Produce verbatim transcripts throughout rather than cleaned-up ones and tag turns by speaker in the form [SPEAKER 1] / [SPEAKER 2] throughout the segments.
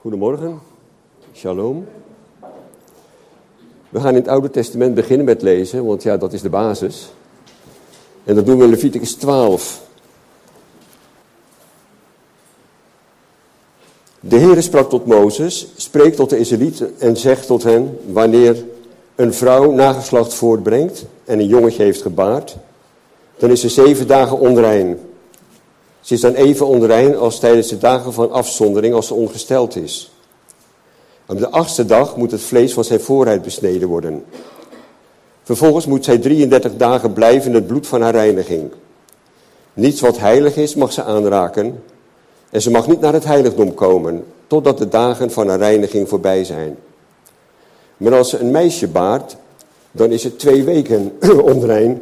[SPEAKER 1] Goedemorgen, shalom. We gaan in het Oude Testament beginnen met lezen, want ja, dat is de basis. En dat doen we in Leviticus twaalf. De Heere sprak tot Mozes, spreek tot de Israëlieten en zeg tot hen, wanneer een vrouw nageslacht voortbrengt en een jongetje heeft gebaard, dan is ze zeven dagen onrein. Ze is dan even onrein als tijdens de dagen van afzondering als ze ongesteld is. Op de achtste dag moet het vlees van zijn voorhuid besneden worden. Vervolgens moet zij drieëndertig dagen blijven in het bloed van haar reiniging. Niets wat heilig is mag ze aanraken en ze mag niet naar het heiligdom komen totdat de dagen van haar reiniging voorbij zijn. Maar als ze een meisje baart, dan is het twee weken onrein,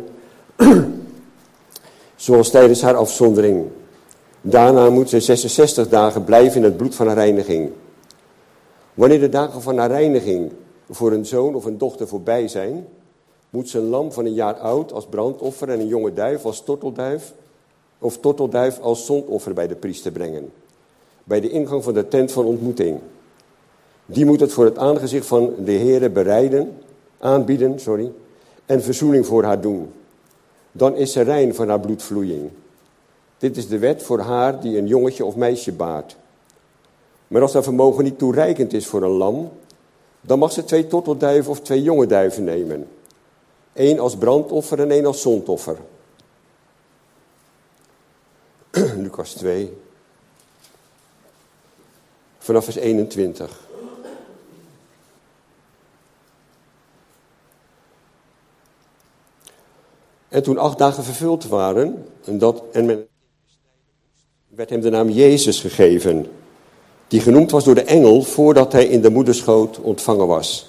[SPEAKER 1] zoals tijdens haar afzondering. Daarna moet ze zesenzestig dagen blijven in het bloed van haar reiniging. Wanneer de dagen van haar reiniging voor een zoon of een dochter voorbij zijn, moet ze een lam van een jaar oud als brandoffer en een jonge duif als tortelduif of tortelduif als zondoffer bij de priester brengen, bij de ingang van de tent van ontmoeting. Die moet het voor het aangezicht van de Heere bereiden, aanbieden, sorry, en verzoening voor haar doen. Dan is ze rein van haar bloedvloeiing. Dit is de wet voor haar die een jongetje of meisje baart. Maar als haar vermogen niet toereikend is voor een lam, dan mag ze twee tortelduiven of twee jonge duiven nemen. Eén als brandoffer en één als zondoffer. Lucas twee. Vanaf vers eenentwintig. En toen acht dagen vervuld waren, en, dat, en men werd hem de naam Jezus gegeven, die genoemd was door de engel voordat hij in de moederschoot ontvangen was.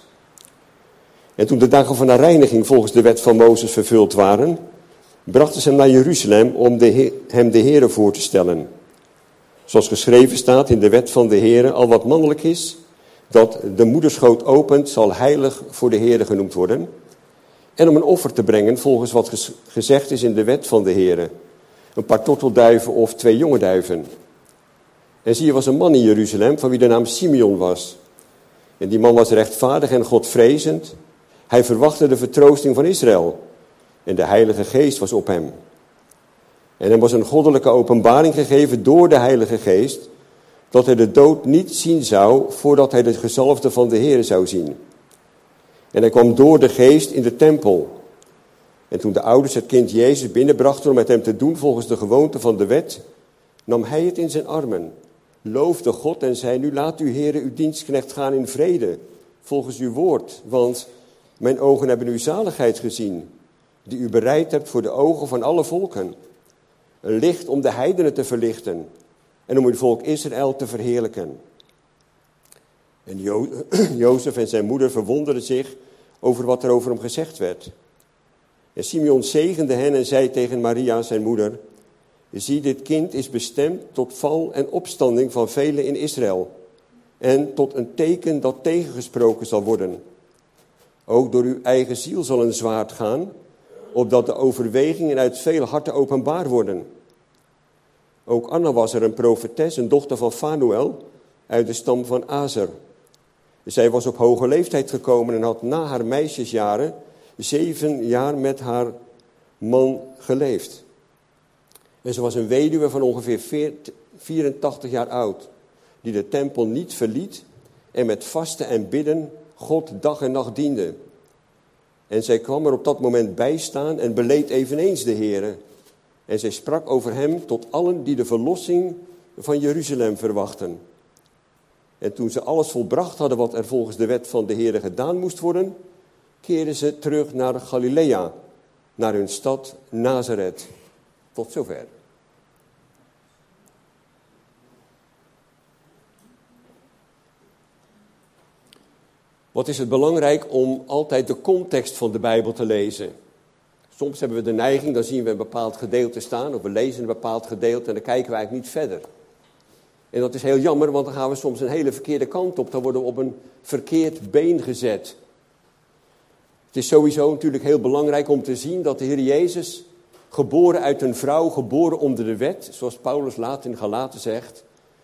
[SPEAKER 1] En toen de dagen van haar reiniging volgens de wet van Mozes vervuld waren, brachten ze hem naar Jeruzalem om de he- hem de Heere voor te stellen. Zoals geschreven staat in de wet van de Heere, al wat mannelijk is, dat de moederschoot opent, zal heilig voor de Heere genoemd worden. En om een offer te brengen volgens wat ges- gezegd is in de wet van de Heere. Een paar tortelduiven of twee jonge duiven. En zie je, was een man in Jeruzalem van wie de naam Simeon was. En die man was rechtvaardig en godvrezend. Hij verwachtte de vertroosting van Israël. En de Heilige Geest was op hem. En hem was een goddelijke openbaring gegeven door de Heilige Geest, dat hij de dood niet zien zou voordat hij de gezalfde van de Heere zou zien. En hij kwam door de Geest in de tempel. En toen de ouders het kind Jezus binnenbrachten om met hem te doen volgens de gewoonte van de wet, nam hij het in zijn armen, loofde God en zei, nu laat uw Heere uw dienstknecht gaan in vrede, volgens uw woord, want mijn ogen hebben uw zaligheid gezien, die u bereid hebt voor de ogen van alle volken. Een licht om de heidenen te verlichten en om uw volk Israël te verheerlijken. En Jo- Jozef en zijn moeder verwonderden zich over wat er over hem gezegd werd. En Simeon zegende hen en zei tegen Maria, zijn moeder, zie, dit kind is bestemd tot val en opstanding van velen in Israël en tot een teken dat tegengesproken zal worden. Ook door uw eigen ziel zal een zwaard gaan, opdat de overwegingen uit veel harten openbaar worden. Ook Anna was er een profetes, een dochter van Fanuel, uit de stam van Azer. Zij was op hoge leeftijd gekomen en had na haar meisjesjaren zeven jaar met haar man geleefd. En ze was een weduwe van ongeveer vierentachtig jaar oud, die de tempel niet verliet en met vasten en bidden God dag en nacht diende. En zij kwam er op dat moment bij staan en beleed eveneens de Heere. En zij sprak over hem tot allen die de verlossing van Jeruzalem verwachten. En toen ze alles volbracht hadden wat er volgens de wet van de Heere gedaan moest worden, keerden ze terug naar Galilea, naar hun stad Nazareth. Tot zover. Wat is het belangrijk om altijd de context van de Bijbel te lezen? Soms hebben we de neiging, dan zien we een bepaald gedeelte staan, of we lezen een bepaald gedeelte en dan kijken we eigenlijk niet verder. En dat is heel jammer, want dan gaan we soms een hele verkeerde kant op. Dan worden we op een verkeerd been gezet. Het is sowieso natuurlijk heel belangrijk om te zien dat de Heer Jezus, geboren uit een vrouw, geboren onder de wet, zoals Paulus laat in Galaten zegt,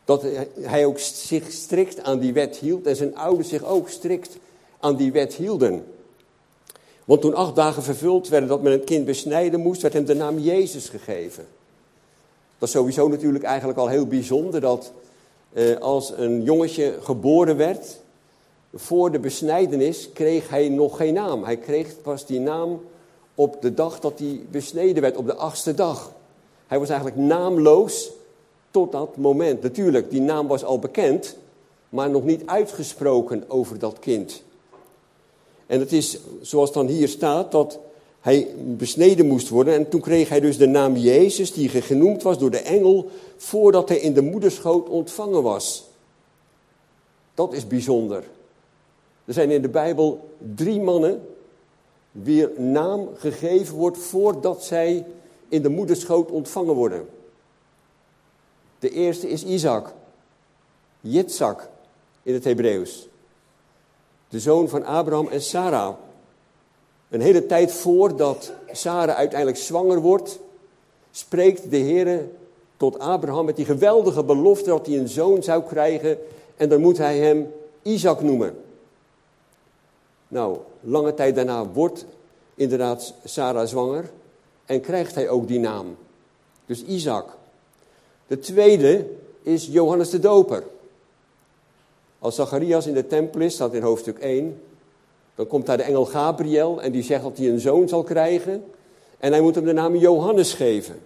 [SPEAKER 1] Dat hij ook zich strikt aan die wet hield en zijn ouders zich ook strikt aan die wet hielden. Want toen acht dagen vervuld werden dat men het kind besnijden moest, werd hem de naam Jezus gegeven. Dat is sowieso natuurlijk eigenlijk al heel bijzonder dat eh, als een jongetje geboren werd, voor de besnijdenis kreeg hij nog geen naam. Hij kreeg pas die naam op de dag dat hij besneden werd, op de achtste dag. Hij was eigenlijk naamloos tot dat moment. Natuurlijk, die naam was al bekend, maar nog niet uitgesproken over dat kind. En het is, zoals dan hier staat, dat hij besneden moest worden. En toen kreeg hij dus de naam Jezus, die genoemd was door de engel, voordat hij in de moederschoot ontvangen was. Dat is bijzonder. Er zijn in de Bijbel drie mannen wier naam gegeven wordt voordat zij in de moederschoot ontvangen worden. De eerste is Isaac, Yitzhak in het Hebreeuws. De zoon van Abraham en Sarah. Een hele tijd voordat Sarah uiteindelijk zwanger wordt, spreekt de Heer tot Abraham met die geweldige belofte dat hij een zoon zou krijgen. En dan moet hij hem Isaac noemen. Nou, lange tijd daarna wordt inderdaad Sarah zwanger en krijgt hij ook die naam. Dus Isaac. De tweede is Johannes de Doper. Als Zacharias in de tempel is, staat in hoofdstuk één, dan komt daar de engel Gabriel en die zegt dat hij een zoon zal krijgen. En hij moet hem de naam Johannes geven.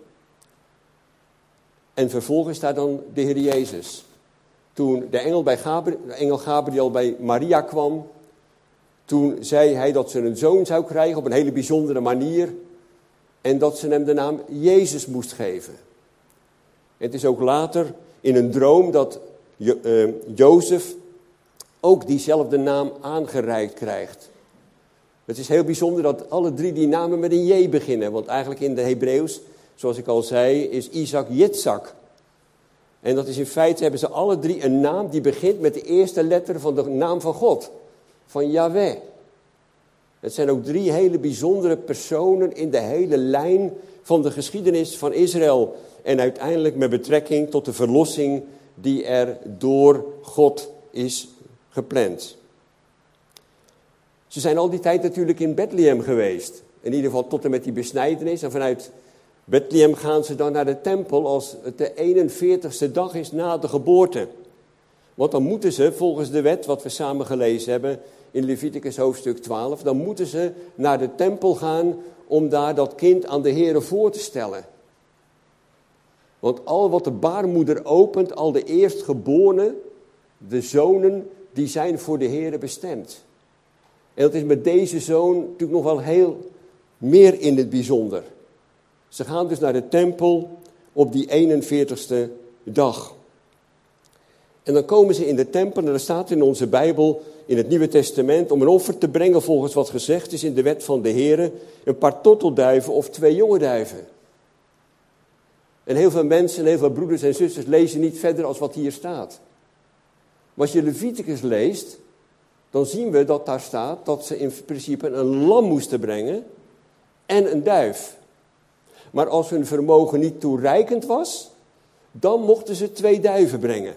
[SPEAKER 1] En vervolgens staat dan de Heer Jezus. Toen de engel, bij Gabriel, de engel Gabriel bij Maria kwam, toen zei hij dat ze een zoon zou krijgen op een hele bijzondere manier. En dat ze hem de naam Jezus moest geven. Het is ook later in een droom dat jo- uh, Jozef ook diezelfde naam aangereikt krijgt. Het is heel bijzonder dat alle drie die namen met een J beginnen. Want eigenlijk in de Hebreeuws, zoals ik al zei, is Isaac Yitzhak. En dat is in feite, hebben ze alle drie een naam die begint met de eerste letter van de naam van God. Van Yahweh. Het zijn ook drie hele bijzondere personen in de hele lijn van de geschiedenis van Israël. En uiteindelijk met betrekking tot de verlossing die er door God is gepland. Ze zijn al die tijd natuurlijk in Bethlehem geweest. In ieder geval tot en met die besnijdenis. En vanuit Bethlehem gaan ze dan naar de tempel als het de eenenveertigste dag is na de geboorte. Want dan moeten ze, volgens de wet, wat we samen gelezen hebben in Leviticus hoofdstuk twaalf, dan moeten ze naar de tempel gaan om daar dat kind aan de Heere voor te stellen. Want al wat de baarmoeder opent, al de eerstgeborenen, de zonen, die zijn voor de Heere bestemd. En dat is met deze zoon natuurlijk nog wel heel meer in het bijzonder. Ze gaan dus naar de tempel op die eenenveertigste dag. En dan komen ze in de tempel en er staat in onze Bijbel, in het Nieuwe Testament, om een offer te brengen volgens wat gezegd is in de wet van de Heere, een paar tortelduiven of twee jonge duiven. En heel veel mensen, heel veel broeders en zusters lezen niet verder als wat hier staat. Maar als je Leviticus leest, dan zien we dat daar staat dat ze in principe een lam moesten brengen en een duif. Maar als hun vermogen niet toereikend was, dan mochten ze twee duiven brengen.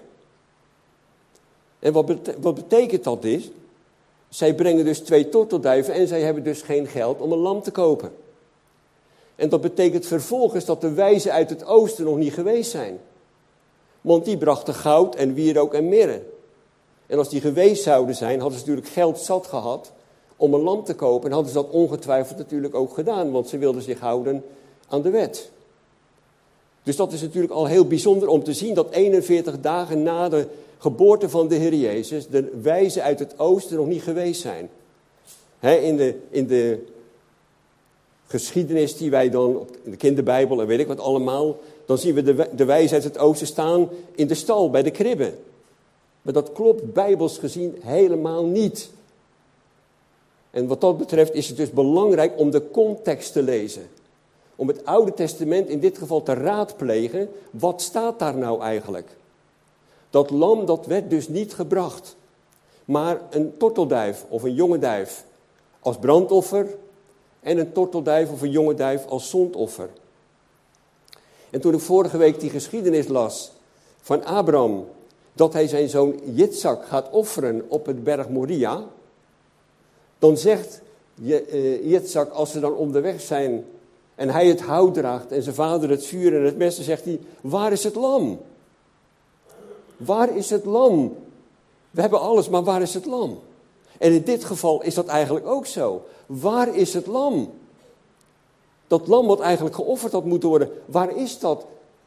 [SPEAKER 1] En wat, bete- wat betekent dat is? Zij brengen dus twee tortelduiven en zij hebben dus geen geld om een lam te kopen. En dat betekent vervolgens dat de wijzen uit het oosten nog niet geweest zijn. Want die brachten goud en wierook en mirre. En als die geweest zouden zijn, hadden ze natuurlijk geld zat gehad om een lam te kopen. En hadden ze dat ongetwijfeld natuurlijk ook gedaan, want ze wilden zich houden aan de wet. Dus dat is natuurlijk al heel bijzonder om te zien dat eenenveertig dagen na de geboorte van de Heer Jezus de wijzen uit het oosten nog niet geweest zijn. He, in, de, in de geschiedenis die wij dan, in de kinderbijbel en weet ik wat allemaal, dan zien we de, de wijzen uit het oosten staan in de stal, bij de kribben. Maar dat klopt bijbels gezien helemaal niet. En wat dat betreft is het dus belangrijk om de context te lezen. Om het Oude Testament in dit geval te raadplegen, wat staat daar nou eigenlijk? Dat lam, dat werd dus niet gebracht. Maar een tortelduif of een jonge duif als brandoffer en een tortelduif of een jonge duif als zondoffer. En toen ik vorige week die geschiedenis las van Abraham, dat hij zijn zoon Jitsak gaat offeren op het berg Moria, dan zegt Jitsak, als ze dan onderweg zijn en hij het hout draagt en zijn vader het vuur en het mes, dan zegt hij, waar is het lam? Waar is het lam? We hebben alles, maar waar is het lam? En in dit geval is dat eigenlijk ook zo. Waar is het lam? Dat lam wat eigenlijk geofferd had moeten worden, waar is dat?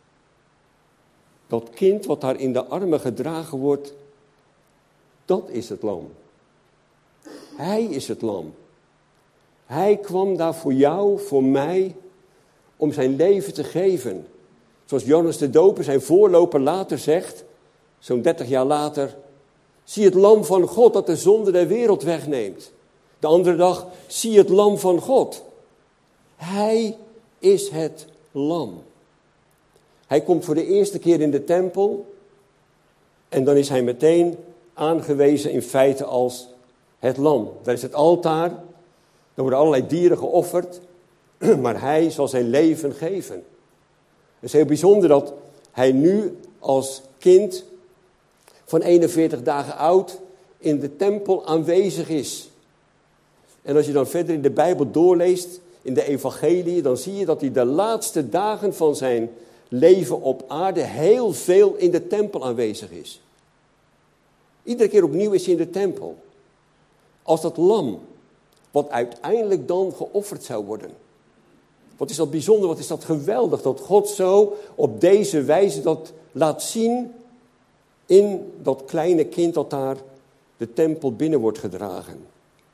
[SPEAKER 1] Dat kind wat daar in de armen gedragen wordt, dat is het lam. Hij is het lam. Hij kwam daar voor jou, voor mij, om zijn leven te geven. Zoals Johannes de Doper, zijn voorloper, later zegt, zo'n dertig jaar later, zie het lam van God dat de zonde der wereld wegneemt. De andere dag, zie het lam van God. Hij is het lam. Hij komt voor de eerste keer in de tempel en dan is hij meteen aangewezen in feite als het lam. Daar is het altaar, er worden allerlei dieren geofferd, maar hij zal zijn leven geven. Het is heel bijzonder dat hij nu als kind van eenenveertig dagen oud in de tempel aanwezig is. En als je dan verder in de Bijbel doorleest, in de evangelie, dan zie je dat hij de laatste dagen van zijn leven op aarde heel veel in de tempel aanwezig is. Iedere keer opnieuw is hij in de tempel. Als dat lam, wat uiteindelijk dan geofferd zou worden. Wat is dat bijzonder, wat is dat geweldig, dat God zo op deze wijze dat laat zien in dat kleine kind dat daar de tempel binnen wordt gedragen.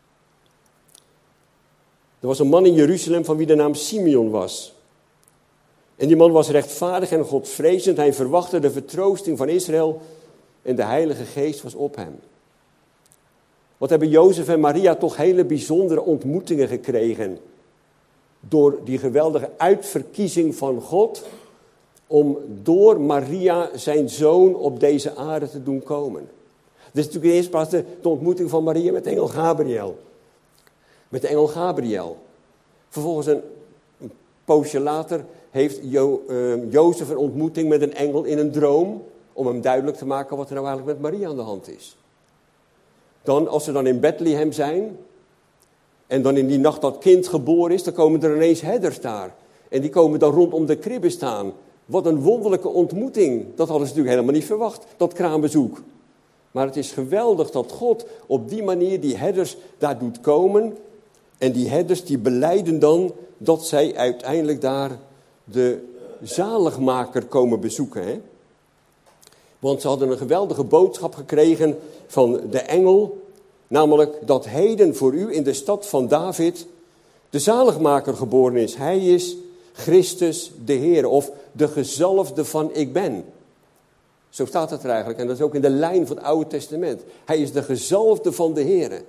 [SPEAKER 1] Er was een man in Jeruzalem van wie de naam Simeon was. En die man was rechtvaardig en godvrezend. Hij verwachtte de vertroosting van Israël en de Heilige Geest was op hem. Wat hebben Jozef en Maria toch hele bijzondere ontmoetingen gekregen. Door die geweldige uitverkiezing van God om door Maria zijn zoon op deze aarde te doen komen. Dat is natuurlijk in de eerste plaats de, de ontmoeting van Maria met de engel Gabriel. Met de engel Gabriel. Vervolgens een, een poosje later heeft jo, uh, Jozef een ontmoeting met een engel in een droom, om hem duidelijk te maken wat er nou eigenlijk met Maria aan de hand is. Dan, als ze dan in Bethlehem zijn, en dan in die nacht dat kind geboren is, dan komen er ineens herders daar. En die komen dan rondom de kribbe staan. Wat een wonderlijke ontmoeting. Dat hadden ze natuurlijk helemaal niet verwacht, dat kraambezoek. Maar het is geweldig dat God op die manier die herders daar doet komen. En die herders die belijden dan dat zij uiteindelijk daar de zaligmaker komen bezoeken. Hè? Want ze hadden een geweldige boodschap gekregen van de engel. Namelijk dat heden voor u in de stad van David de zaligmaker geboren is. Hij is Christus de Heer of de gezalfde van ik ben. Zo staat het er eigenlijk en dat is ook in de lijn van het Oude Testament. Hij is de gezalfde van de Heer.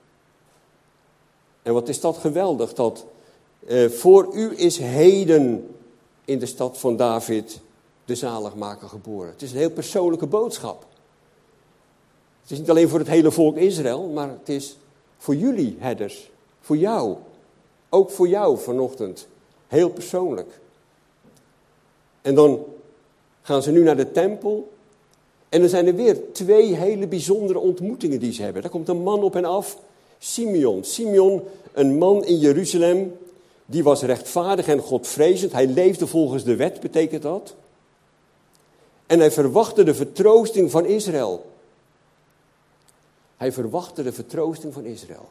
[SPEAKER 1] En wat is dat geweldig dat uh, voor u is heden in de stad van David de zaligmaker geboren. Het is een heel persoonlijke boodschap. Het is niet alleen voor het hele volk Israël, maar het is voor jullie herders, voor jou. Ook voor jou vanochtend, heel persoonlijk. En dan gaan ze nu naar de tempel en dan zijn er weer twee hele bijzondere ontmoetingen die ze hebben. Daar komt een man op hen af, Simeon. Simeon, een man in Jeruzalem, die was rechtvaardig en godvrezend. Hij leefde volgens de wet, betekent dat. En hij verwachtte de vertroosting van Israël. Hij verwachtte de vertroosting van Israël.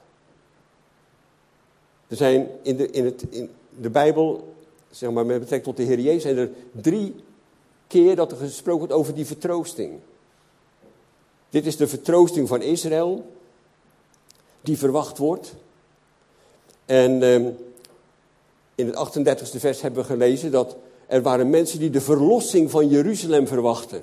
[SPEAKER 1] Er zijn in de, in het, in de Bijbel, zeg maar met betrekking tot de Heer Jezus, zijn er drie keer dat er gesproken wordt over die vertroosting. Dit is de vertroosting van Israël, die verwacht wordt. En um, in het achtendertigste vers hebben we gelezen dat er waren mensen die de verlossing van Jeruzalem verwachten.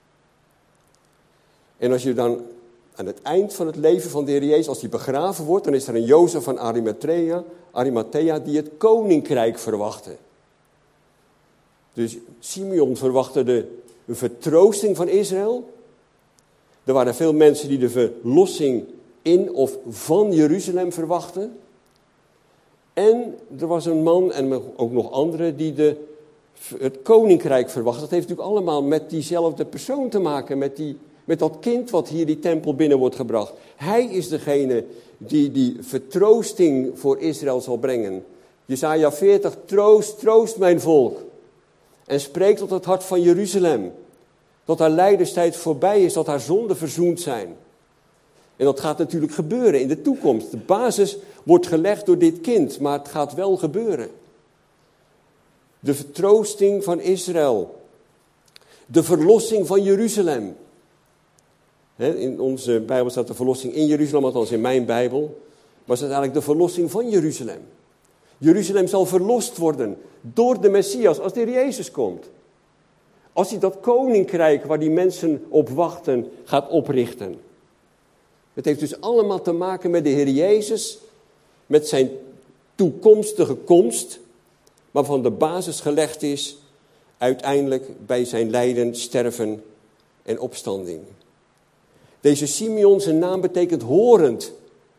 [SPEAKER 1] En als je dan aan het eind van het leven van de Heer Jezus, als hij begraven wordt, dan is er een Jozef van Arimathea, Arimathea die het koninkrijk verwachtte. Dus Simeon verwachtte de vertroosting van Israël. Er waren veel mensen die de verlossing in of van Jeruzalem verwachten. En er was een man, en ook nog anderen, die de het koninkrijk verwacht. Dat heeft natuurlijk allemaal met diezelfde persoon te maken, met, die, met dat kind wat hier die tempel binnen wordt gebracht. Hij is degene die die vertroosting voor Israël zal brengen. Jesaja veertig, troost, troost mijn volk. En spreek tot het hart van Jeruzalem. Dat haar lijdenstijd voorbij is, dat haar zonden verzoend zijn. En dat gaat natuurlijk gebeuren in de toekomst. De basis wordt gelegd door dit kind, maar het gaat wel gebeuren. De vertroosting van Israël. De verlossing van Jeruzalem. He, in onze Bijbel staat de verlossing in Jeruzalem, althans in mijn Bijbel. Maar het is eigenlijk de verlossing van Jeruzalem. Jeruzalem zal verlost worden door de Messias als de Heer Jezus komt. Als hij dat koninkrijk waar die mensen op wachten gaat oprichten. Het heeft dus allemaal te maken met de Heer Jezus, met zijn toekomstige komst, waarvan de basis gelegd is uiteindelijk bij zijn lijden, sterven en opstanding. Deze Simeon, zijn naam betekent horend.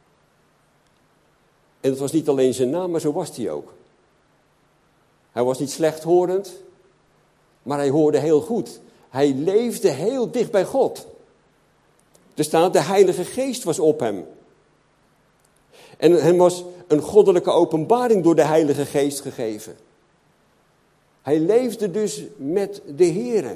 [SPEAKER 1] En het was niet alleen zijn naam, maar zo was hij ook. Hij was niet slechthorend, maar hij hoorde heel goed. Hij leefde heel dicht bij God. Er staat, de Heilige Geest was op hem. En hem was een goddelijke openbaring door de Heilige Geest gegeven. Hij leefde dus met de Here.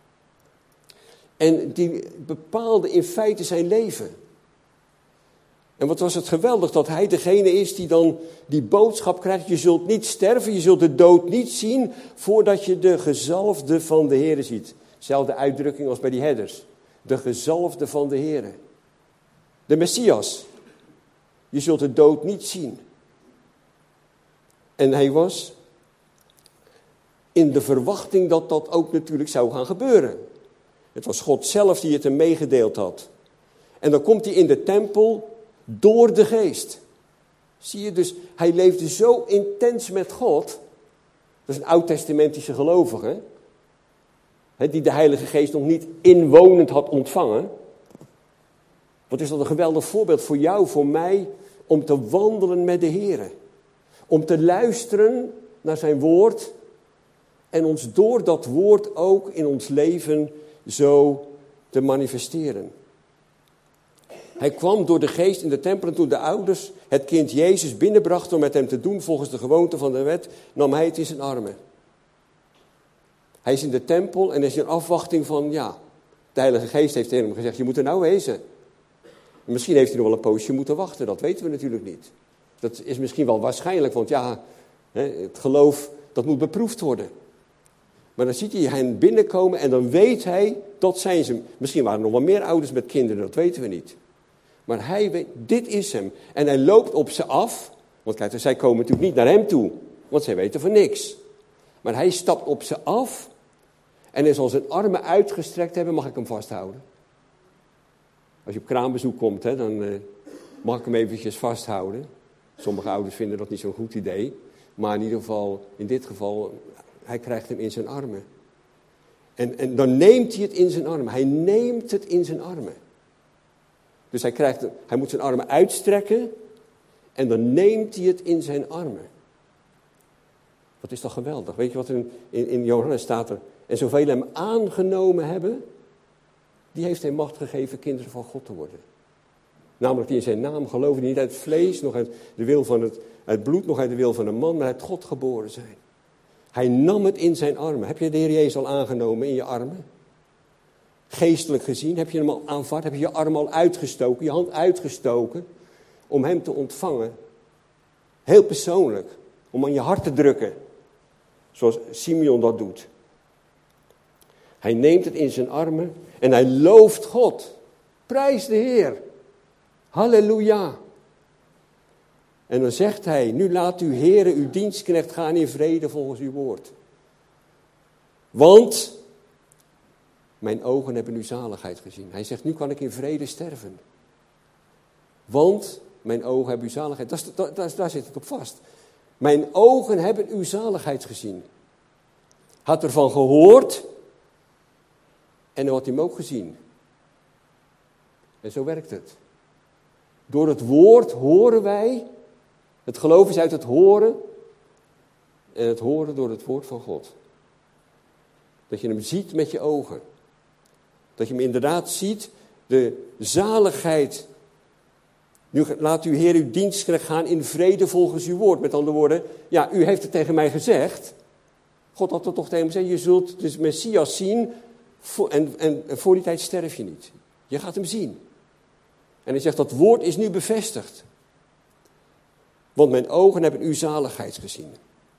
[SPEAKER 1] En die bepaalde in feite zijn leven. En wat was het geweldig dat hij degene is die dan die boodschap krijgt. Je zult niet sterven, je zult de dood niet zien voordat je de gezalfde van de Here ziet. Zelfde uitdrukking als bij die herders. De gezalfde van de Here. De Messias. Je zult de dood niet zien. En hij was in de verwachting dat dat ook natuurlijk zou gaan gebeuren. Het was God zelf die het hem meegedeeld had. En dan komt hij in de tempel door de geest. Zie je dus, hij leefde zo intens met God. Dat is een oud-testamentische gelovige. Hè, die de Heilige Geest nog niet inwonend had ontvangen. Wat is dat een geweldig voorbeeld voor jou, voor mij, om te wandelen met de Heer. Om te luisteren naar zijn woord. En ons door dat woord ook in ons leven zo te manifesteren. Hij kwam door de geest in de tempel en toen de ouders het kind Jezus binnenbrachten om met hem te doen volgens de gewoonte van de wet, nam hij het in zijn armen. Hij is in de tempel en is in afwachting van, ja, de Heilige Geest heeft tegen hem gezegd, je moet er nou wezen. Misschien heeft hij nog wel een poosje moeten wachten, dat weten we natuurlijk niet. Dat is misschien wel waarschijnlijk, want ja, het geloof, dat moet beproefd worden. Maar dan ziet hij hen binnenkomen en dan weet hij, dat zijn ze. Misschien waren er nog wel meer ouders met kinderen, dat weten we niet. Maar hij weet, dit is hem. En hij loopt op ze af, want kijk, zij komen natuurlijk niet naar hem toe, want zij weten van niks. Maar hij stapt op ze af en hij zal zijn armen uitgestrekt hebben, mag ik hem vasthouden. Als je op kraambezoek komt, hè, dan uh, mag ik hem eventjes vasthouden. Sommige ouders vinden dat niet zo'n goed idee. Maar in ieder geval, in dit geval, hij krijgt hem in zijn armen. En, en dan neemt hij het in zijn armen. Hij neemt het in zijn armen. Dus hij, krijgt, hij moet zijn armen uitstrekken. En dan neemt hij het in zijn armen. Wat is toch geweldig. Weet je wat in, in, in Johannes staat er? En zoveel hem aangenomen hebben, die heeft hij macht gegeven kinderen van God te worden. Namelijk die in zijn naam geloven, die niet uit het vlees, nog uit de wil van het, uit bloed, nog uit de wil van een man, maar uit God geboren zijn. Hij nam het in zijn armen. Heb je de Heer Jezus al aangenomen in je armen? Geestelijk gezien, heb je hem al aanvaard? Heb je je arm al uitgestoken, je hand uitgestoken om hem te ontvangen? Heel persoonlijk, om aan je hart te drukken, zoals Simeon dat doet. Hij neemt het in zijn armen en hij looft God. Prijs de Heer. Halleluja. En dan zegt hij, nu laat uw Heere, uw dienstknecht gaan in vrede volgens uw woord. Want mijn ogen hebben uw zaligheid gezien. Hij zegt, nu kan ik in vrede sterven. Want mijn ogen hebben uw zaligheid. Dat is, dat, dat, daar zit het op vast. Mijn ogen hebben uw zaligheid gezien. Had ervan gehoord en dan had hij hem ook gezien. En zo werkt het. Door het woord horen wij. Het geloof is uit het horen. En het horen door het woord van God. Dat je hem ziet met je ogen. Dat je hem inderdaad ziet, de zaligheid. Nu laat uw Heer uw dienstknecht gaan in vrede volgens uw woord. Met andere woorden, ja, u heeft het tegen mij gezegd. God had het toch tegen hem gezegd, je zult de Messias zien en, en, en voor die tijd sterf je niet. Je gaat hem zien. En hij zegt, dat woord is nu bevestigd. Want mijn ogen hebben uw zaligheid gezien.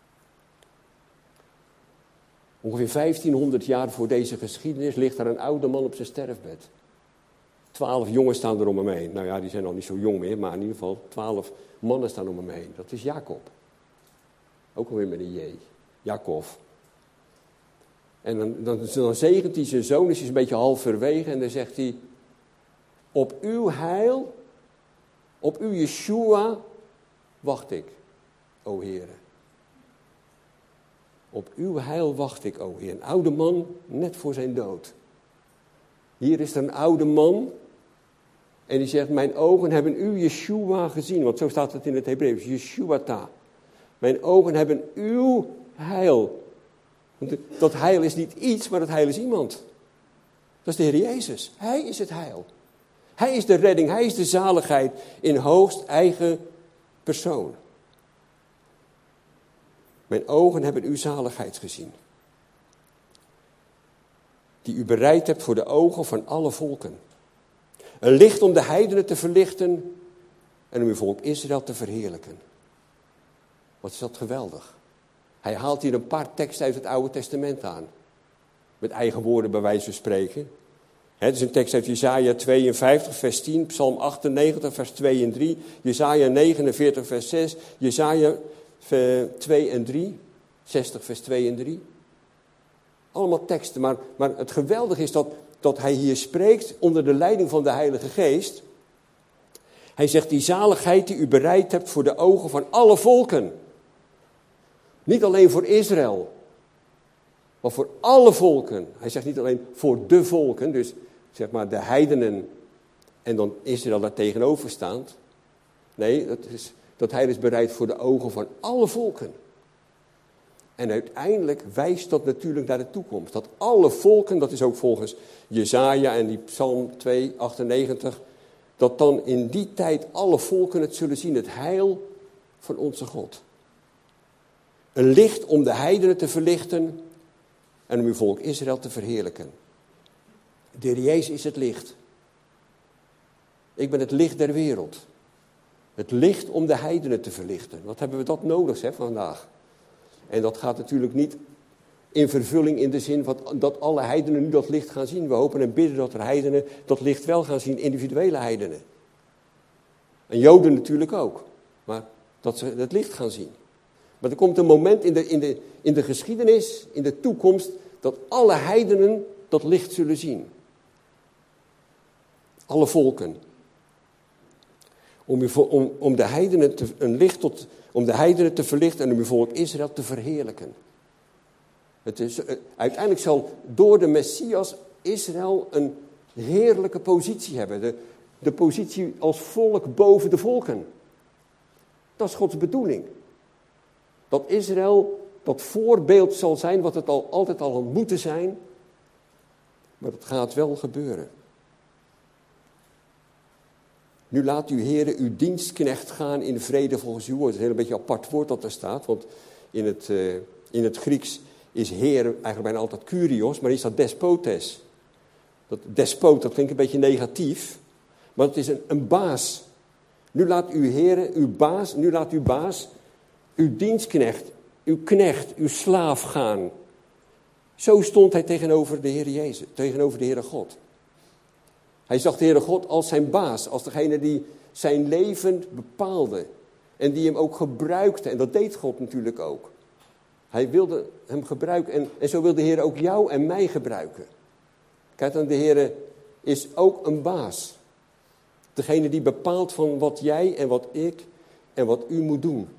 [SPEAKER 1] Ongeveer vijftienhonderd jaar voor deze geschiedenis ligt daar een oude man op zijn sterfbed. Twaalf jongens staan er om hem heen. Nou ja, die zijn al niet zo jong meer, maar in ieder geval twaalf mannen staan om hem heen. Dat is Jacob. Ook alweer met een J. Jacob. En dan, dan, dan zegent hij zijn zoon, is hij een beetje halverwege en dan zegt hij, op uw heil, op uw Yeshua, wacht ik, o Heere. Op uw heil wacht ik, o Heer. Een oude man, net voor zijn dood. Hier is er een oude man. En die zegt, mijn ogen hebben uw Yeshua gezien. Want zo staat het in het Hebreeuws, Yeshuata. Mijn ogen hebben uw heil. Want dat heil is niet iets, maar dat heil is iemand. Dat is de Heer Jezus. Hij is het heil. Hij is de redding, hij is de zaligheid in hoogst eigen persoon. Mijn ogen hebben uw zaligheid gezien. Die u bereid hebt voor de ogen van alle volken. Een licht om de heidenen te verlichten en om uw volk Israël te verheerlijken. Wat is dat geweldig. Hij haalt hier een paar teksten uit het Oude Testament aan. Met eigen woorden bij wijze van spreken. Het is een tekst uit Jesaja tweeënvijftig vers tien, Psalm achtennegentig vers twee en drie, Jesaja negenenveertig vers zes, Jesaja twee en drie, zestig vers twee en drie. Allemaal teksten, maar, maar het geweldige is dat, dat hij hier spreekt onder de leiding van de Heilige Geest. Hij zegt, die zaligheid die u bereid hebt voor de ogen van alle volken. Niet alleen voor Israël, maar voor alle volken. Hij zegt niet alleen voor de volken, dus zeg maar de heidenen en dan Israël daar tegenover staand. Nee, dat, is, dat heil is bereid voor de ogen van alle volken. En uiteindelijk wijst dat natuurlijk naar de toekomst. Dat alle volken, dat is ook volgens Jesaja en die Psalm twee achtennegentig, dat dan in die tijd alle volken het zullen zien, het heil van onze God. Een licht om de heidenen te verlichten en om uw volk Israël te verheerlijken. De Heer Jezus is het licht. Ik ben het licht der wereld. Het licht om de heidenen te verlichten. Wat hebben we dat nodig hè, vandaag? En dat gaat natuurlijk niet in vervulling in de zin van dat alle heidenen nu dat licht gaan zien. We hopen en bidden dat er heidenen dat licht wel gaan zien, individuele heidenen. En Joden natuurlijk ook. Maar dat ze het licht gaan zien. Maar er komt een moment in de, in de, in de geschiedenis, in de toekomst, dat alle heidenen dat licht zullen zien. Alle volken. Om, om, om, de heidenen te, een licht tot, om de heidenen te verlichten en om uw volk Israël te verheerlijken. Het is, uiteindelijk zal door de Messias Israël een heerlijke positie hebben. De, de positie als volk boven de volken. Dat is Gods bedoeling. Dat Israël dat voorbeeld zal zijn wat het al, altijd al had moeten zijn. Maar dat gaat wel gebeuren. Nu laat uw Heere uw dienstknecht gaan in vrede volgens uw woord. Het is een heel beetje een apart woord dat er staat. Want in het, uh, in het Grieks is Heer eigenlijk bijna altijd Kyrios. Maar hier staat despotes. Dat despoot, dat klinkt een beetje negatief. Maar het is een, een baas. Nu laat uw Heere, uw baas, nu laat uw baas, uw dienstknecht, uw knecht, uw slaaf gaan. Zo stond hij tegenover de Heer Jezus, tegenover de Heere God. Hij zag de Heere God als zijn baas, als degene die zijn leven bepaalde. En die hem ook gebruikte. En dat deed God natuurlijk ook. Hij wilde hem gebruiken. En, en zo wil de Heer ook jou en mij gebruiken. Kijk dan, de Heer is ook een baas. Degene die bepaalt van wat jij en wat ik en wat u moet doen.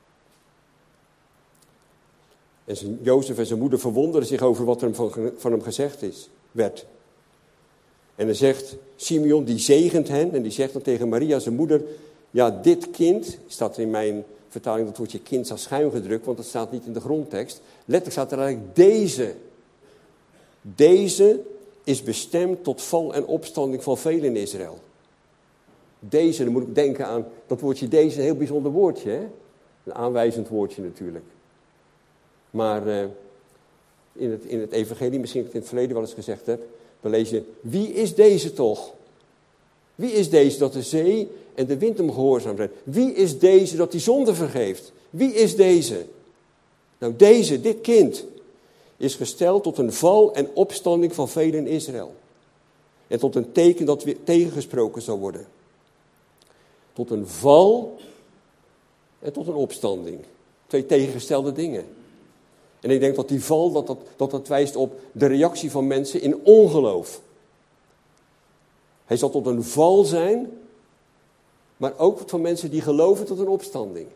[SPEAKER 1] En zijn, Jozef en zijn moeder verwonderen zich over wat er van, van hem gezegd is, werd. En dan zegt Simeon, die zegent hen. En die zegt dan tegen Maria, zijn moeder, ja, dit kind, staat in mijn vertaling dat woordje kind staat schuin gedrukt, want dat staat niet in de grondtekst. Letterlijk staat er eigenlijk deze. Deze is bestemd tot val en opstanding van velen in Israël. Deze, dan moet ik denken aan dat woordje deze, een heel bijzonder woordje. Hè? Een aanwijzend woordje natuurlijk. Maar uh, in, het, in het evangelie, misschien dat ik in het verleden wel eens gezegd heb, dan lees je, wie is deze toch? Wie is deze dat de zee en de wind hem gehoorzaam zijn? Wie is deze dat die zonde vergeeft? Wie is deze? Nou, deze, dit kind, is gesteld tot een val en opstanding van velen in Israël. En tot een teken dat weer tegengesproken zal worden. Tot een val en tot een opstanding. Twee tegengestelde dingen. En ik denk dat die val, dat dat, dat dat wijst op de reactie van mensen in ongeloof. Hij zal tot een val zijn, maar ook van mensen die geloven tot een opstanding.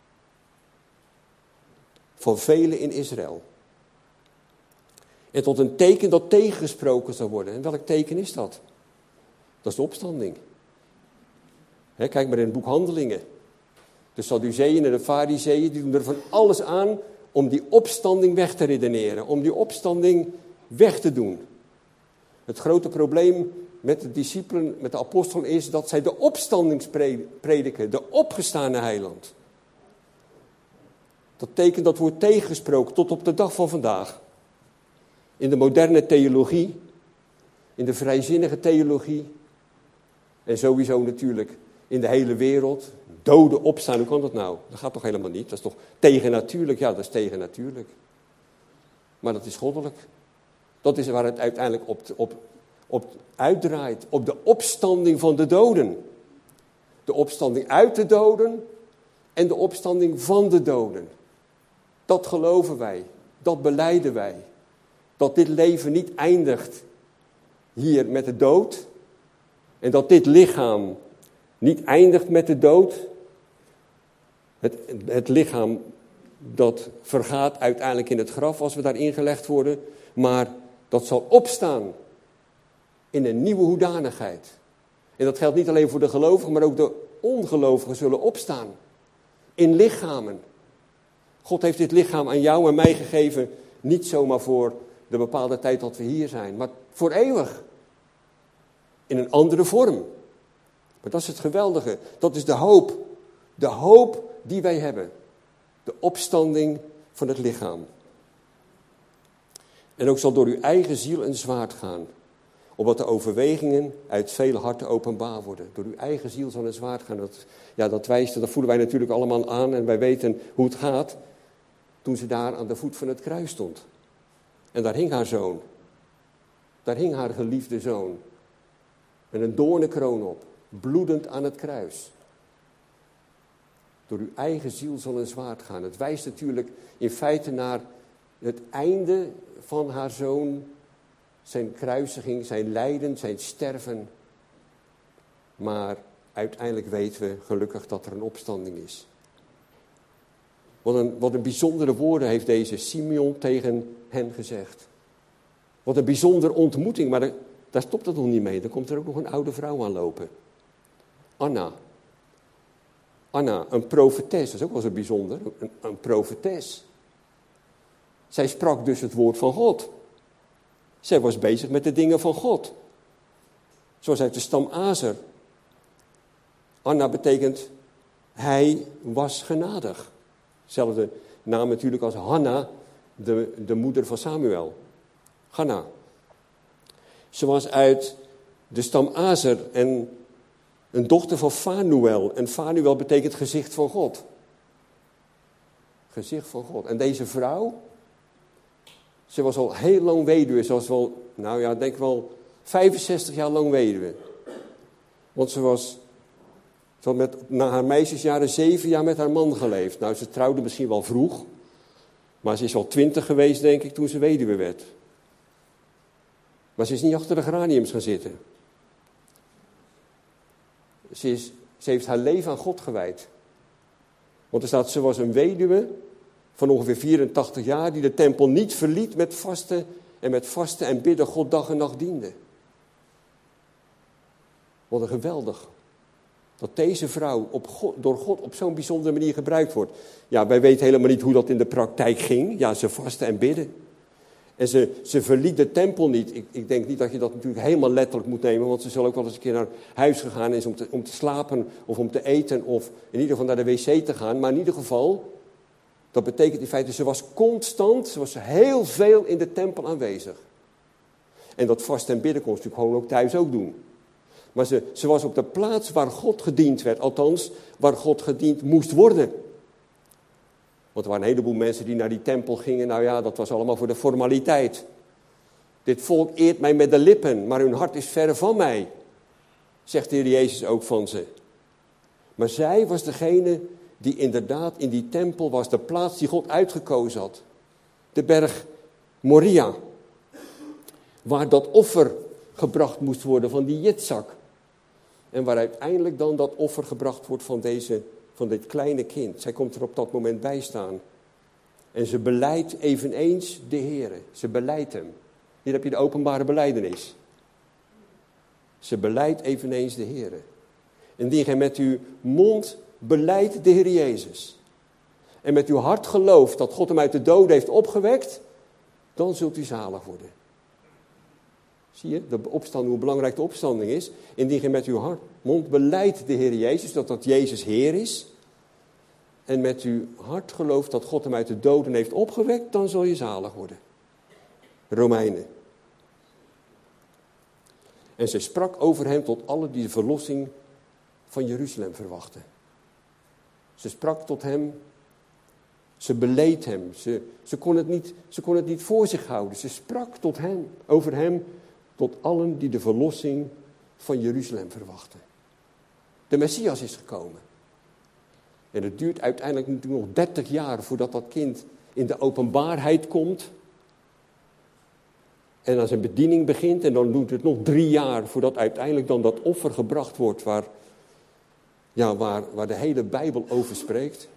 [SPEAKER 1] Van velen in Israël. En tot een teken dat tegengesproken zal worden. En welk teken is dat? Dat is de opstanding. He, kijk maar in het boek Handelingen. De Sadduceeën en de Farizeeën die doen er van alles aan om die opstanding weg te redeneren. Om die opstanding weg te doen. Het grote probleem met de discipelen, met de apostelen is dat zij de opstanding prediken. De opgestane heiland. Dat teken dat wordt tegengesproken tot op de dag van vandaag. In de moderne theologie, in de vrijzinnige theologie en sowieso natuurlijk in de hele wereld. Doden opstaan, hoe kan dat nou? Dat gaat toch helemaal niet? Dat is toch tegennatuurlijk? Ja, dat is tegennatuurlijk. Maar dat is goddelijk. Dat is waar het uiteindelijk op, op, op uitdraait. Op de opstanding van de doden. De opstanding uit de doden en de opstanding van de doden. Dat geloven wij. Dat belijden wij. Dat dit leven niet eindigt hier met de dood. En dat dit lichaam niet eindigt met de dood. Het, het lichaam dat vergaat uiteindelijk in het graf als we daarin gelegd worden. Maar dat zal opstaan in een nieuwe hoedanigheid. En dat geldt niet alleen voor de gelovigen, maar ook de ongelovigen zullen opstaan. In lichamen. God heeft dit lichaam aan jou en mij gegeven. Niet zomaar voor de bepaalde tijd dat we hier zijn. Maar voor eeuwig. In een andere vorm. Maar dat is het geweldige. Dat is de hoop. De hoop die wij hebben. De opstanding van het lichaam. En ook zal door uw eigen ziel een zwaard gaan. Opdat de overwegingen uit vele harten openbaar worden. Door uw eigen ziel zal een zwaard gaan. Dat, ja, dat wijst, dat voelen wij natuurlijk allemaal aan. En wij weten hoe het gaat. Toen ze daar aan de voet van het kruis stond. En daar hing haar zoon. Daar hing haar geliefde zoon. Met een doornenkroon op. Bloedend aan het kruis. Door uw eigen ziel zal een zwaard gaan. Het wijst natuurlijk in feite naar het einde van haar zoon. Zijn kruisiging, zijn lijden, zijn sterven. Maar uiteindelijk weten we gelukkig dat er een opstanding is. Wat een, wat een bijzondere woorden heeft deze Simeon tegen hen gezegd. Wat een bijzondere ontmoeting, maar daar, daar stopt het nog niet mee. Dan komt er ook nog een oude vrouw aanlopen. Anna. Anna, een profetes, dat is ook wel zo bijzonder. Een, een profetes. Zij sprak dus het woord van God. Zij was bezig met de dingen van God. Zoals uit de stam Azer. Anna betekent, hij was genadig. Zelfde naam natuurlijk als Hanna, de, de moeder van Samuel. Hanna. Ze was uit de stam Azer en een dochter van Fanuel. En Fanuel betekent gezicht van God. Gezicht van God. En deze vrouw, ze was al heel lang weduwe. Ze was wel, nou ja, ik denk wel vijfenzestig jaar lang weduwe. Want ze was... Ze had met, na haar meisjesjaren zeven jaar met haar man geleefd. Nou, ze trouwde misschien wel vroeg. Maar ze is al twintig geweest, denk ik, toen ze weduwe werd. Maar ze is niet achter de geraniums gaan zitten. Ze, is, ze heeft haar leven aan God gewijd. Want er staat, ze was een weduwe van ongeveer vierentachtig jaar... die de tempel niet verliet met vasten en met vasten en bidden God dag en nacht diende. Wat een geweldig. Dat deze vrouw op God, door God op zo'n bijzondere manier gebruikt wordt. Ja, wij weten helemaal niet hoe dat in de praktijk ging. Ja, ze vasten en bidden. En ze, ze verliet de tempel niet. Ik, ik denk niet dat je dat natuurlijk helemaal letterlijk moet nemen, want ze zullen ook wel eens een keer naar huis gegaan is om te, om te slapen of om te eten of in ieder geval naar de wc te gaan. Maar in ieder geval, dat betekent in feite, ze was constant, ze was heel veel in de tempel aanwezig. En dat vast en bidden kon ze natuurlijk gewoon ook thuis ook doen. Maar ze, ze was op de plaats waar God gediend werd, althans waar God gediend moest worden. Want er waren een heleboel mensen die naar die tempel gingen. Nou ja, dat was allemaal voor de formaliteit. Dit volk eert mij met de lippen, maar hun hart is verre van mij. Zegt de Heer Jezus ook van ze. Maar zij was degene die inderdaad in die tempel was. De plaats die God uitgekozen had. De berg Moria. Waar dat offer gebracht moest worden van die Jitsak. En waar uiteindelijk dan dat offer gebracht wordt van deze... van dit kleine kind. Zij komt er op dat moment bij staan. En ze belijdt eveneens de Heere. Ze belijdt hem. Hier heb je de openbare belijdenis. Ze belijdt eveneens de Heere. Indien gij met uw mond belijdt de Heer Jezus. En met uw hart gelooft dat God hem uit de doden heeft opgewekt. Dan zult u zalig worden. Zie je, de opstanding, hoe belangrijk de opstanding is. Indien gij met uw hart, mond belijdt de Heer Jezus, dat dat Jezus Heer is. En met uw hart gelooft dat God hem uit de doden heeft opgewekt, dan zul je zalig worden. Romeinen. En zij sprak over hem tot allen die de verlossing van Jeruzalem verwachten. Ze sprak tot hem, ze beleed hem, ze, ze, kon het niet, ze kon het niet voor zich houden. Ze sprak tot hem, over hem, tot allen die de verlossing van Jeruzalem verwachten. De Messias is gekomen. En het duurt uiteindelijk natuurlijk nog dertig jaar voordat dat kind in de openbaarheid komt. En aan zijn bediening begint. En dan duurt het nog drie jaar voordat uiteindelijk dan dat offer gebracht wordt waar, ja, waar, waar de hele Bijbel over spreekt.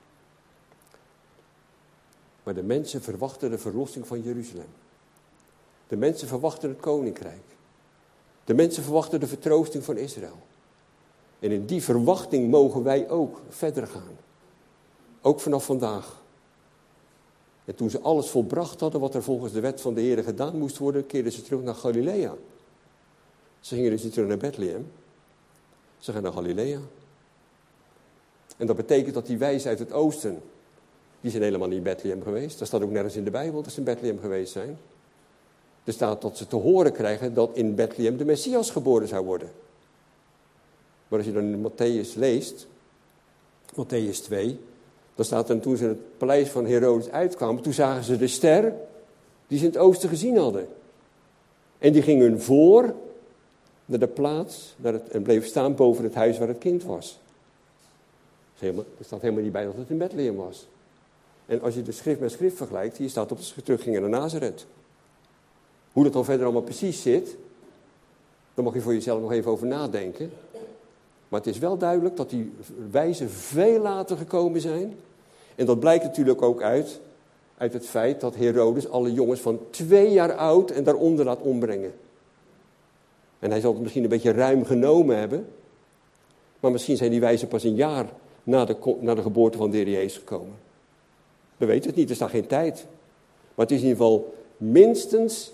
[SPEAKER 1] Maar de mensen verwachten de verlossing van Jeruzalem. De mensen verwachten het koninkrijk. De mensen verwachten de vertroosting van Israël. En in die verwachting mogen wij ook verder gaan. Ook vanaf vandaag. En toen ze alles volbracht hadden wat er volgens de wet van de Heer gedaan moest worden, keerden ze terug naar Galilea. Ze gingen dus niet terug naar Bethlehem. Ze gaan naar Galilea. En dat betekent dat die wijzen uit het oosten, die zijn helemaal niet in Bethlehem geweest. Dat staat ook nergens in de Bijbel dat ze in Bethlehem geweest zijn. Er staat dat ze te horen krijgen dat in Bethlehem de Messias geboren zou worden. Maar als je dan in Matthäus leest, Matthäus twee, dan staat er toen ze in het paleis van Herodes uitkwamen, toen zagen ze de ster die ze in het oosten gezien hadden. En die ging hun voor naar de plaats naar het, en bleef staan boven het huis waar het kind was. Er staat helemaal niet bij dat het in Bethlehem was. En als je de schrift met schrift vergelijkt, hier staat op dat ze teruggingen naar Nazareth. Hoe dat dan verder allemaal precies zit, daar mag je voor jezelf nog even over nadenken. Maar het is wel duidelijk dat die wijzen veel later gekomen zijn. En dat blijkt natuurlijk ook uit, uit het feit dat Herodes alle jongens van twee jaar oud en daaronder laat ombrengen. En hij zal het misschien een beetje ruim genomen hebben. Maar misschien zijn die wijzen pas een jaar na de, na de geboorte van de Heer Jezus gekomen. We weten het niet, er staat geen tijd. Maar het is in ieder geval minstens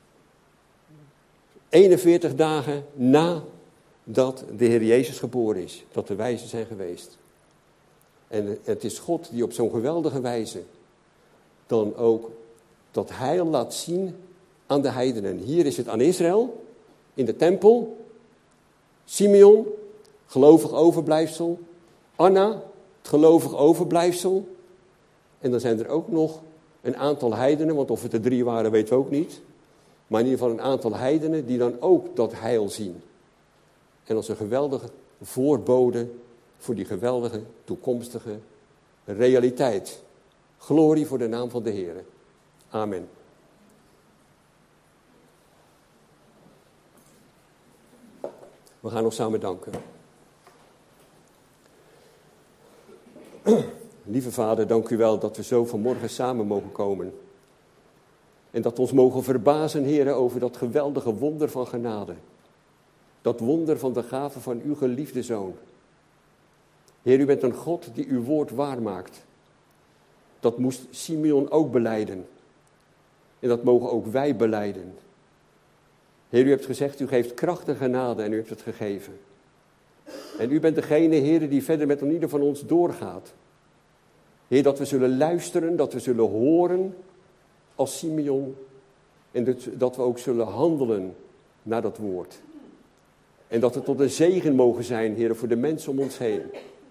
[SPEAKER 1] eenenveertig dagen nadat de Heer Jezus geboren is. Dat de wijzen zijn geweest. En het is God die op zo'n geweldige wijze dan ook dat heil laat zien aan de heidenen. Hier is het aan Israël, in de tempel. Simeon, gelovig overblijfsel. Anna, het gelovig overblijfsel. En dan zijn er ook nog een aantal heidenen, want of het er drie waren weten we ook niet. Maar in ieder geval een aantal heidenen die dan ook dat heil zien. En als een geweldige voorbode voor die geweldige toekomstige realiteit. Glorie voor de naam van de Heer. Amen. We gaan nog samen danken. Lieve Vader, dank u wel dat we zo vanmorgen samen mogen komen. En dat we ons mogen verbazen, Heer, over dat geweldige wonder van genade. Dat wonder van de gave van uw geliefde Zoon. Heer, u bent een God die uw woord waarmaakt. Dat moest Simeon ook belijden. En dat mogen ook wij belijden. Heer, u hebt gezegd, u geeft kracht en genade en u hebt het gegeven. En u bent degene, Heer, die verder met ieder van ons doorgaat. Heer, dat we zullen luisteren, dat we zullen horen als Simeon. En dat, dat we ook zullen handelen naar dat woord. En dat we tot een zegen mogen zijn, Heer, voor de mensen om ons heen.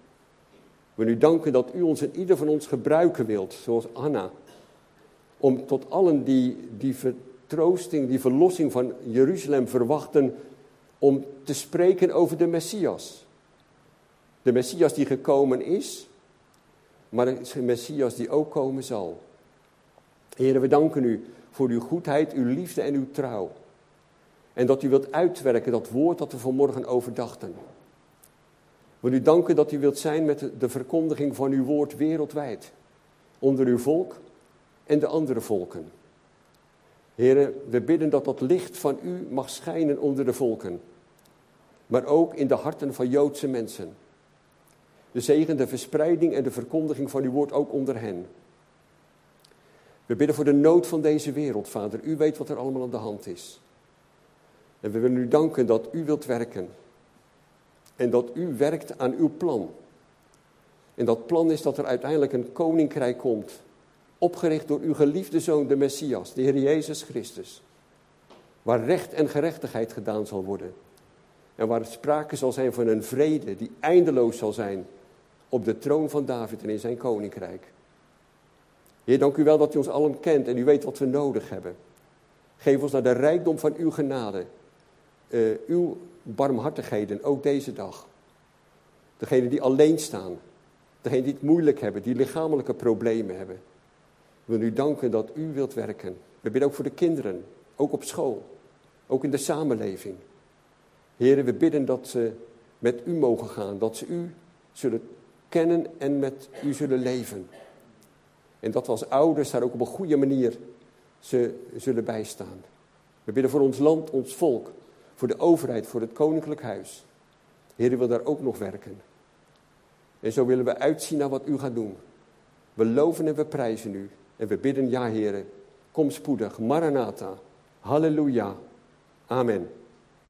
[SPEAKER 1] We u danken dat u ons en ieder van ons gebruiken wilt, zoals Anna. Om tot allen die, die vertroosting, die verlossing van Jeruzalem verwachten, om te spreken over de Messias. De Messias die gekomen is, maar de Messias die ook komen zal. Heer, we danken u voor uw goedheid, uw liefde en uw trouw. En dat u wilt uitwerken dat woord dat we vanmorgen overdachten. We u danken dat u wilt zijn met de verkondiging van uw woord wereldwijd. Onder uw volk en de andere volken. Heer, we bidden dat dat licht van u mag schijnen onder de volken. Maar ook in de harten van Joodse mensen. De zegen, de verspreiding en de verkondiging van uw woord ook onder hen. We bidden voor de nood van deze wereld, Vader. U weet wat er allemaal aan de hand is. En we willen u danken dat u wilt werken. En dat u werkt aan uw plan. En dat plan is dat er uiteindelijk een koninkrijk komt. Opgericht door uw geliefde Zoon, de Messias, de Heer Jezus Christus. Waar recht en gerechtigheid gedaan zal worden. En waar sprake zal zijn van een vrede die eindeloos zal zijn. Op de troon van David en in zijn koninkrijk. Heer, dank u wel dat u ons allen kent en u weet wat we nodig hebben. Geef ons naar de rijkdom van uw genade. Uh, uw barmhartigheden, ook deze dag. Degenen die alleen staan. Degenen die het moeilijk hebben, die lichamelijke problemen hebben. We willen u danken dat u wilt werken. We bidden ook voor de kinderen, ook op school. Ook in de samenleving. Heren, we bidden dat ze met u mogen gaan. Dat ze u zullen kennen en met u zullen leven. En dat we als ouders daar ook op een goede manier ze zullen bijstaan. We bidden voor ons land, ons volk. Voor de overheid, voor het koninklijk huis. Heer, u wil daar ook nog werken. En zo willen we uitzien naar wat u gaat doen. We loven en we prijzen u. En we bidden, ja Heer, kom spoedig. Maranatha. Halleluja. Amen.